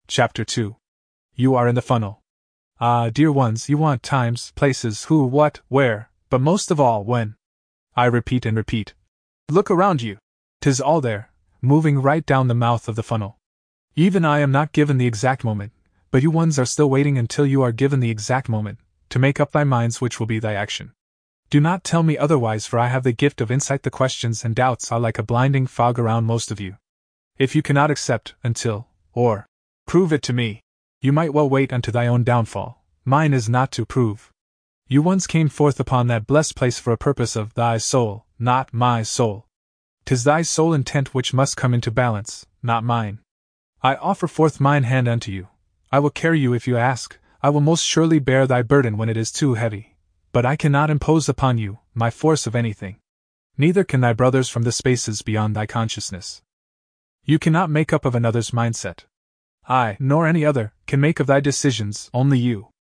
Chapter 2. You are in the funnel. Ah, dear ones, you want times, places, who, what, where, but most of all, when. I repeat and repeat. Look around you. 'Tis all there, moving right down the mouth of the funnel. Even I am not given the exact moment, but you ones are still waiting until you are given the exact moment, to make up thy minds which will be thy action. Do not tell me otherwise, for I have the gift of insight. The questions and doubts are like a blinding fog around most of you. If you cannot accept, until, or prove it to me, you might well wait unto thy own downfall. Mine is not to prove. You once came forth upon that blessed place for a purpose of thy soul, not my soul. 'Tis thy soul intent which must come into balance, not mine. I offer forth mine hand unto you. I will carry you if you ask, I will most surely bear thy burden when it is too heavy. But I cannot impose upon you my force of anything. Neither can thy brothers from the spaces beyond thy consciousness. You cannot make up of another's mindset. I, nor any other, can make of thy decisions, only you.